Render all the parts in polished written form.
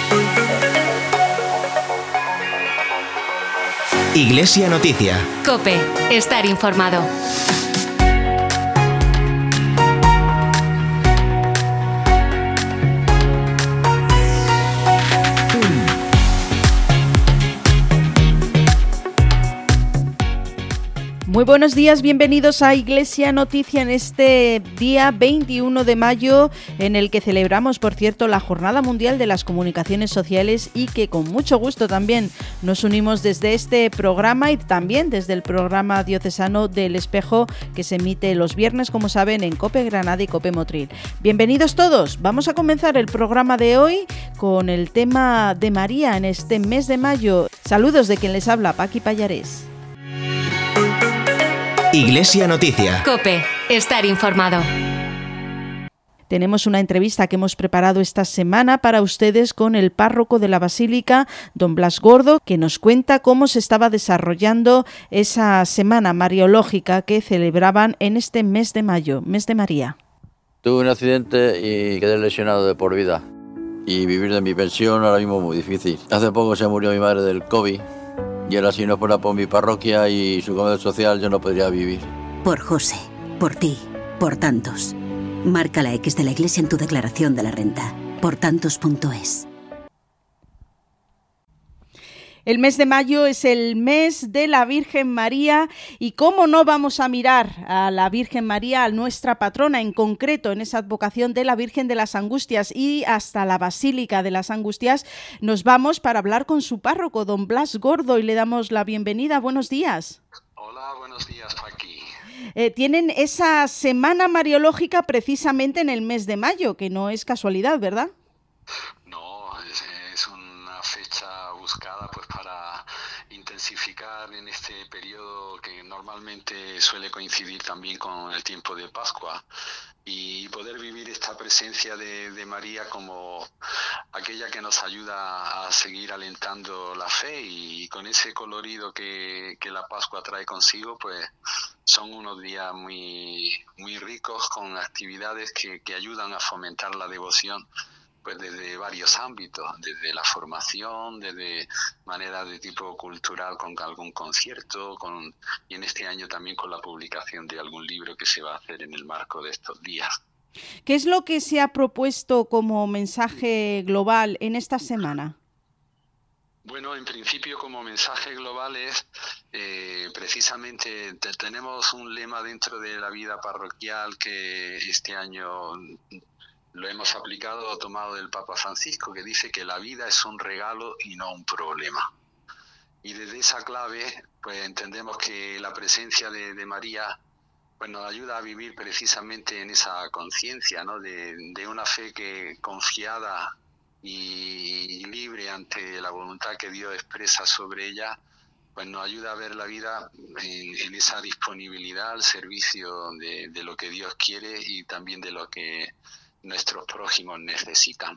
Iglesia Noticia. COPE. Estar informado. Muy buenos días, bienvenidos a Iglesia Noticia en este día 21 de mayo, en el que celebramos, por cierto, la Jornada Mundial de las Comunicaciones Sociales, y que con mucho gusto también nos unimos desde este programa y también desde el programa diocesano del Espejo, que se emite los viernes, como saben, en COPE Granada y COPE Motril. Bienvenidos todos. Vamos a comenzar el programa de hoy con el tema de María en este mes de mayo. Saludos de quien les habla, Paqui Pallarés. Iglesia Noticia. COPE. Estar informado. Tenemos una entrevista que hemos preparado esta semana para ustedes con el párroco de la Basílica, don Blas Gordo, que nos cuenta cómo se estaba desarrollando esa semana mariológica que celebraban en este mes de mayo, mes de María. Tuve un accidente y quedé lesionado de por vida. Y vivir de mi pensión ahora mismo es muy difícil. Hace poco se murió mi madre del COVID. Y ahora, si no fuera por mi parroquia y su comedor social, yo no podría vivir. Por José, por ti, por tantos. Marca la X de la Iglesia en tu declaración de la renta. Portantos.es. El mes de mayo es el mes de la Virgen María, y cómo no vamos a mirar a la Virgen María, a nuestra patrona, en concreto en esa advocación de la Virgen de las Angustias, y hasta la Basílica de las Angustias nos vamos para hablar con su párroco, don Blas Gordo, y le damos la bienvenida. Buenos días. Hola, buenos días, Paqui. Tienen esa semana mariológica precisamente en el mes de mayo, que no es casualidad, ¿verdad? No, es una fecha buscada pues para intensificar en este periodo que normalmente suele coincidir también con el tiempo de Pascua, y poder vivir esta presencia de María como aquella que nos ayuda a seguir alentando la fe, y con ese colorido que la Pascua trae consigo, pues son unos días muy, muy ricos, con actividades que ayudan a fomentar la devoción, pues desde varios ámbitos, desde la formación, desde maneras de tipo cultural con algún concierto, y en este año también con la publicación de algún libro que se va a hacer en el marco de estos días. ¿Qué es lo que se ha propuesto como mensaje global en esta semana? Bueno, en principio como mensaje global es precisamente tenemos un lema dentro de la vida parroquial que este año lo hemos aplicado o tomado del Papa Francisco, que dice que la vida es un regalo y no un problema. Y desde esa clave pues entendemos que la presencia de María pues nos ayuda a vivir precisamente en esa conciencia, ¿no? de una fe que confiada y libre ante la voluntad que Dios expresa sobre ella, pues nos ayuda a ver la vida en esa disponibilidad al servicio de lo que Dios quiere y también de lo que nuestros prójimos necesitan.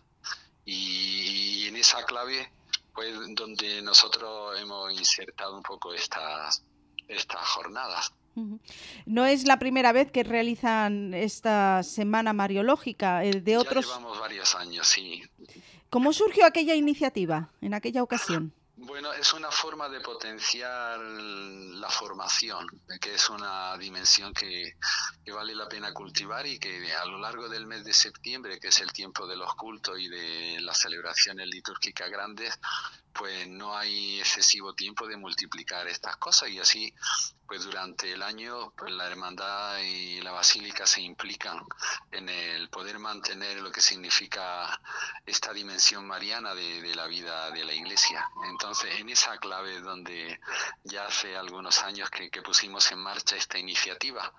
Y en esa clave, pues donde nosotros hemos insertado un poco estas jornadas. No es la primera vez que realizan esta semana mariológica, de otros. Ya llevamos varios años, sí. ¿Cómo surgió aquella iniciativa en aquella ocasión? Bueno, es una forma de potenciar la formación, que es una dimensión que vale la pena cultivar, y que a lo largo del mes de septiembre, que es el tiempo de los cultos y de las celebraciones litúrgicas grandes, pues no hay excesivo tiempo de multiplicar estas cosas, y así pues durante el año pues la hermandad y la basílica se implican en el poder mantener lo que significa esta dimensión mariana de la vida de la Iglesia. Entonces, en esa clave es donde ya hace algunos años que pusimos en marcha esta iniciativa.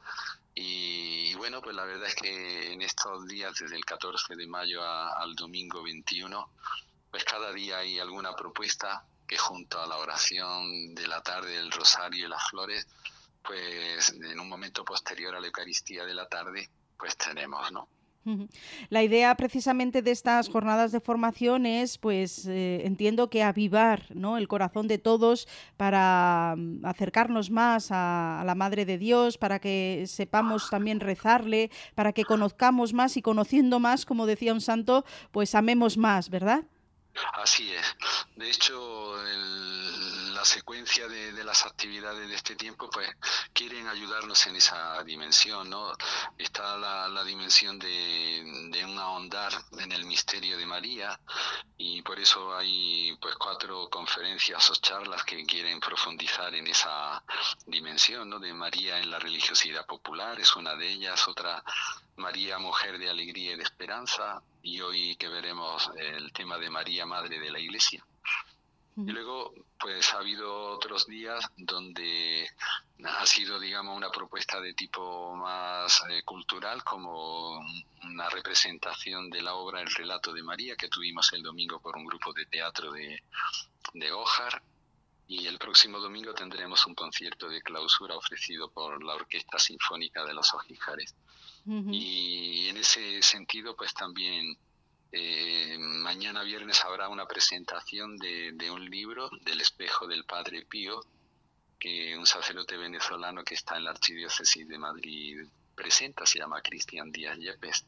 Y bueno, pues la verdad es que en estos días, desde el 14 de mayo al domingo 21, pues cada día hay alguna propuesta que, junto a la oración de la tarde, el rosario y las flores, pues en un momento posterior a la Eucaristía de la tarde, pues tenemos, ¿no? La idea precisamente de estas jornadas de formación es, pues entiendo que avivar, ¿no?, el corazón de todos para acercarnos más a la Madre de Dios, para que sepamos también rezarle, para que conozcamos más y, conociendo más, como decía un santo, pues amemos más, ¿verdad? Así es. De hecho, la secuencia de las actividades de este tiempo, pues, quieren ayudarnos en esa dimensión, ¿no? Está la dimensión de un ahondar en el misterio de María, y por eso hay, pues, 4 conferencias o charlas que quieren profundizar en esa dimensión, ¿no? De María en la religiosidad popular, es una de ellas. Otra, María, mujer de alegría y de esperanza, y hoy que veremos el tema de María, Madre de la Iglesia. Y luego, pues ha habido otros días donde ha sido, digamos, una propuesta de tipo más cultural, como una representación de la obra El relato de María, que tuvimos el domingo por un grupo de teatro de Ójar. Y el próximo domingo tendremos un concierto de clausura ofrecido por la Orquesta Sinfónica de los Ojíjares. Y en ese sentido, pues también mañana viernes habrá una presentación de un libro, del espejo del Padre Pío, que un sacerdote venezolano que está en la Archidiócesis de Madrid presenta, se llama Cristian Díaz Yepes.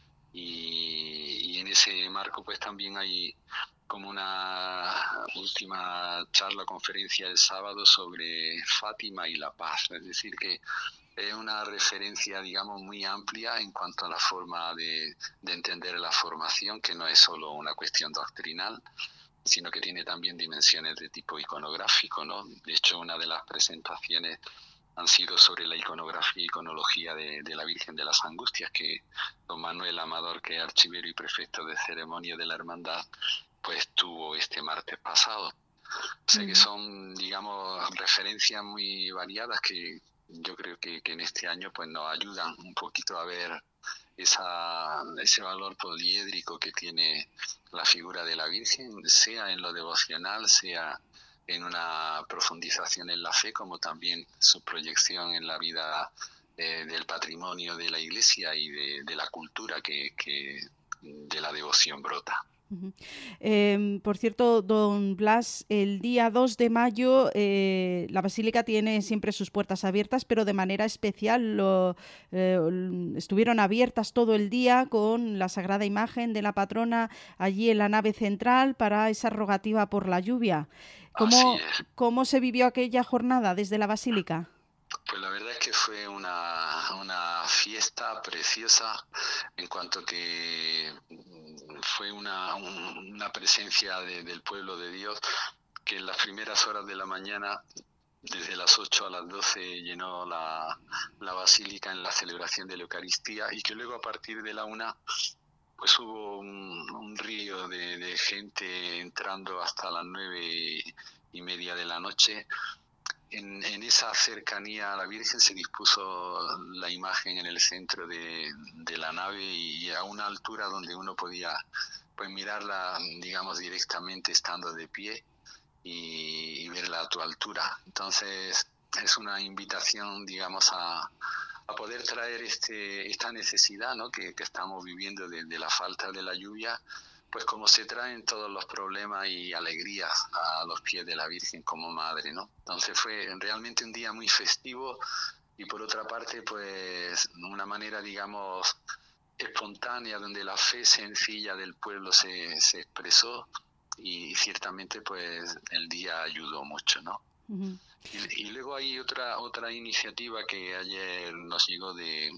Y en ese marco pues también hay como una última charla, conferencia el sábado sobre Fátima y la paz, es decir que es una referencia, digamos, muy amplia en cuanto a la forma de entender la formación, que no es solo una cuestión doctrinal, sino que tiene también dimensiones de tipo iconográfico, ¿no? De hecho, una de las presentaciones han sido sobre la iconografía y iconología de la Virgen de las Angustias, que don Manuel Amador, que es archivero y prefecto de ceremonia de la Hermandad, pues tuvo este martes pasado. O sea que son, digamos, referencias muy variadas que yo creo que en este año pues nos ayudan un poquito a ver ese valor poliédrico que tiene la figura de la Virgen, sea en lo devocional, sea en una profundización en la fe, como también su proyección en la vida del patrimonio de la Iglesia y de la cultura que de la devoción brota. Por cierto, don Blas, el día 2 de mayo la Basílica tiene siempre sus puertas abiertas, pero de manera especial estuvieron abiertas todo el día con la Sagrada Imagen de la Patrona allí en la nave central para esa rogativa por la lluvia. ¿Cómo se vivió aquella jornada desde la Basílica? Pues la verdad es que fue una fiesta preciosa, en cuanto que fue una presencia del pueblo de Dios, que en las primeras horas de la mañana, desde las 8 a las 12, llenó la basílica en la celebración de la Eucaristía, y que luego a partir de la 1 pues hubo un río de gente entrando hasta las 9:30 de la noche. En esa cercanía a la Virgen se dispuso la imagen en el centro de la nave, y a una altura donde uno podía pues mirarla, digamos, directamente estando de pie y verla a tu altura. Entonces es una invitación, digamos, a poder traer esta necesidad, ¿no?, que estamos viviendo de la falta de la lluvia, pues como se traen todos los problemas y alegrías a los pies de la Virgen como madre, ¿no? Entonces fue realmente un día muy festivo, y por otra parte, pues una manera, digamos, espontánea, donde la fe sencilla del pueblo se expresó, y ciertamente pues el día ayudó mucho, ¿no? Uh-huh. Y luego hay otra iniciativa que ayer nos llegó del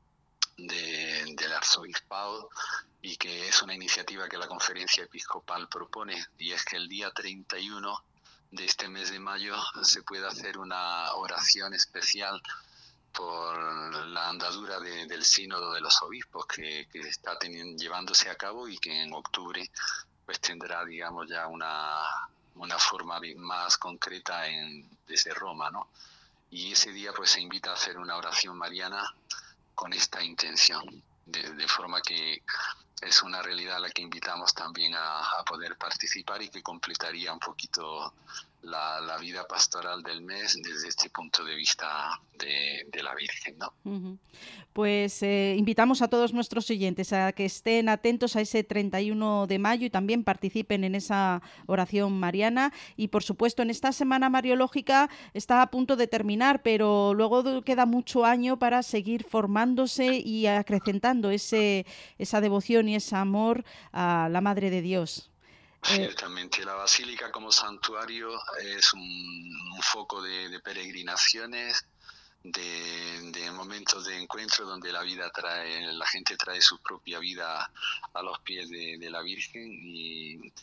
arzobispado, y que es una iniciativa que la Conferencia Episcopal propone, y es que el día 31 de este mes de mayo se pueda hacer una oración especial por la andadura del sínodo de los obispos que está llevándose a cabo, y que en octubre pues tendrá, digamos, ya una forma más concreta desde Roma, ¿no? Y ese día pues se invita a hacer una oración mariana con esta intención, de forma que es una realidad a la que invitamos también a poder participar, y que completaría un poquito la vida pastoral del mes desde este punto de vista de la Virgen, ¿no? Uh-huh. Pues invitamos a todos nuestros oyentes a que estén atentos a ese 31 de mayo y también participen en esa oración mariana. Y por supuesto, en esta semana mariológica está a punto de terminar, pero luego queda mucho año para seguir formándose y acrecentando esa devoción y ese amor a la Madre de Dios. Ciertamente, la basílica como santuario es un foco de peregrinaciones, de momentos de encuentro donde la gente trae su propia vida a los pies de la Virgen, y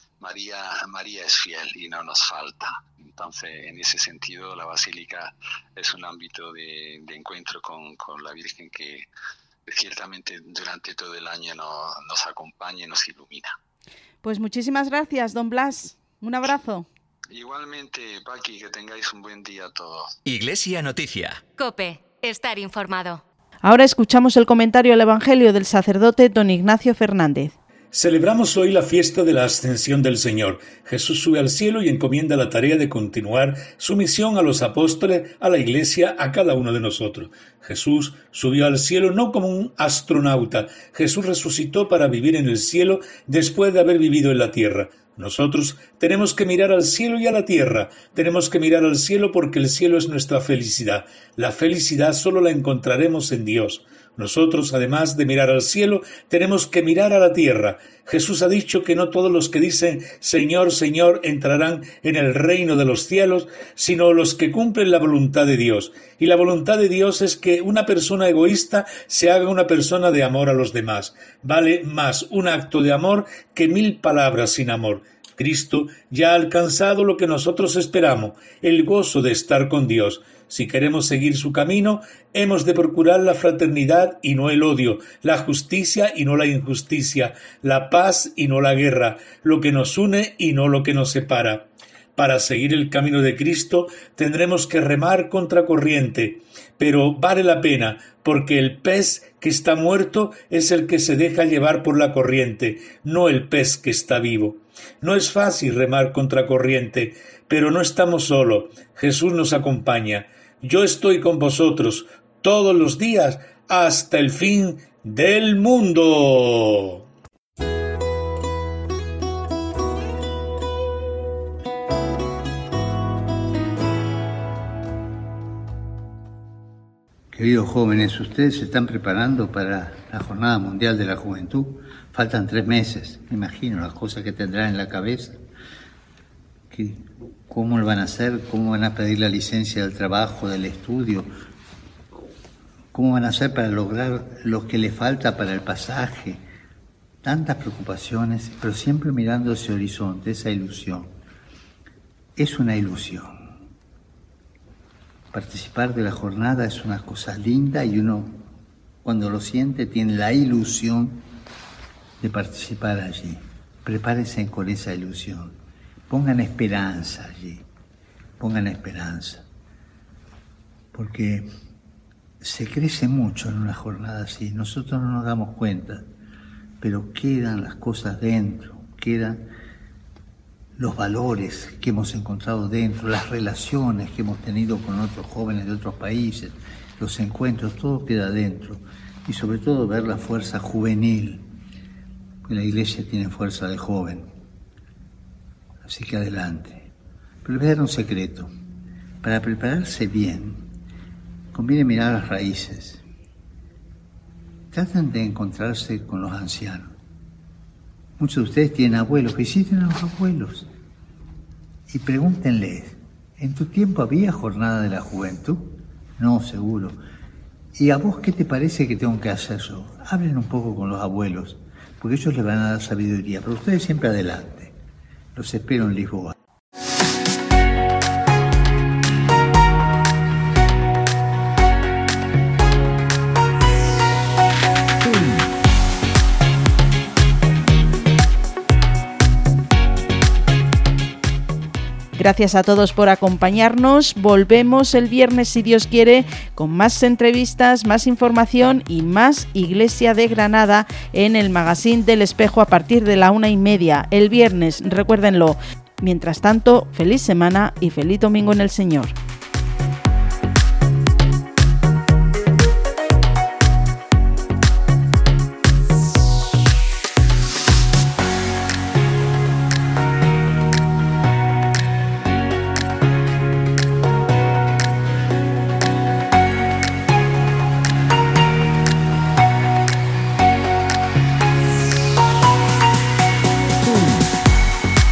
María es fiel y no nos falta. Entonces, en ese sentido, la basílica es un ámbito de encuentro con la Virgen que ciertamente durante todo el año nos acompaña y nos ilumina. Pues muchísimas gracias, don Blas. Un abrazo. Igualmente, Paqui, que tengáis un buen día a todos. Iglesia Noticia. COPE. Estar informado. Ahora escuchamos el comentario al Evangelio del sacerdote don Ignacio Fernández. Celebramos hoy la fiesta de la Ascensión del Señor. Jesús sube al cielo y encomienda la tarea de continuar su misión a los apóstoles, a la Iglesia, a cada uno de nosotros. Jesús subió al cielo no como un astronauta. Jesús resucitó para vivir en el cielo después de haber vivido en la tierra. Nosotros tenemos que mirar al cielo y a la tierra. Tenemos que mirar al cielo porque el cielo es nuestra felicidad. La felicidad solo la encontraremos en Dios. Nosotros, además de mirar al cielo, tenemos que mirar a la tierra. Jesús ha dicho que no todos los que dicen Señor, Señor entrarán en el reino de los cielos, sino los que cumplen la voluntad de Dios. Y la voluntad de Dios es que una persona egoísta se haga una persona de amor a los demás. Vale más un acto de amor que 1000 palabras sin amor. Cristo ya ha alcanzado lo que nosotros esperamos, el gozo de estar con Dios. Si queremos seguir su camino, hemos de procurar la fraternidad y no el odio, la justicia y no la injusticia, la paz y no la guerra, lo que nos une y no lo que nos separa. Para seguir el camino de Cristo tendremos que remar contra corriente, pero vale la pena, porque el pez que está muerto es el que se deja llevar por la corriente, no el pez que está vivo. No es fácil remar contra corriente, pero no estamos solos. Jesús nos acompaña. Yo estoy con vosotros todos los días hasta el fin del mundo. Queridos jóvenes, ustedes se están preparando para la Jornada Mundial de la Juventud. Faltan 3 meses. Me imagino las cosas que tendrán en la cabeza. ¿Cómo lo van a hacer? ¿Cómo van a pedir la licencia del trabajo, del estudio? ¿Cómo van a hacer para lograr lo que les falta para el pasaje? Tantas preocupaciones, pero siempre mirando ese horizonte, esa ilusión. Es una ilusión. Participar de la jornada es una cosa linda y uno, cuando lo siente, tiene la ilusión de participar allí. Prepárense con esa ilusión. Pongan esperanza allí. Pongan esperanza. Porque se crece mucho en una jornada así. Nosotros no nos damos cuenta, pero quedan las cosas dentro, quedan los valores que hemos encontrado dentro, las relaciones que hemos tenido con otros jóvenes de otros países, los encuentros, todo queda dentro. Y sobre todo ver la fuerza juvenil. La Iglesia tiene fuerza de joven. Así que adelante. Pero les voy a dar un secreto. Para prepararse bien, conviene mirar las raíces. Traten de encontrarse con los ancianos. Muchos de ustedes tienen abuelos, visiten a los abuelos y pregúntenles, ¿en tu tiempo había jornada de la juventud? No, seguro. ¿Y a vos qué te parece que tengo que hacer yo? Hablen un poco con los abuelos, porque ellos les van a dar sabiduría, pero ustedes siempre adelante. Los espero en Lisboa. Gracias a todos por acompañarnos. Volvemos el viernes, si Dios quiere, con más entrevistas, más información y más Iglesia de Granada en el Magazín del Espejo a partir de la 1:30 el viernes. Recuérdenlo. Mientras tanto, feliz semana y feliz domingo en el Señor.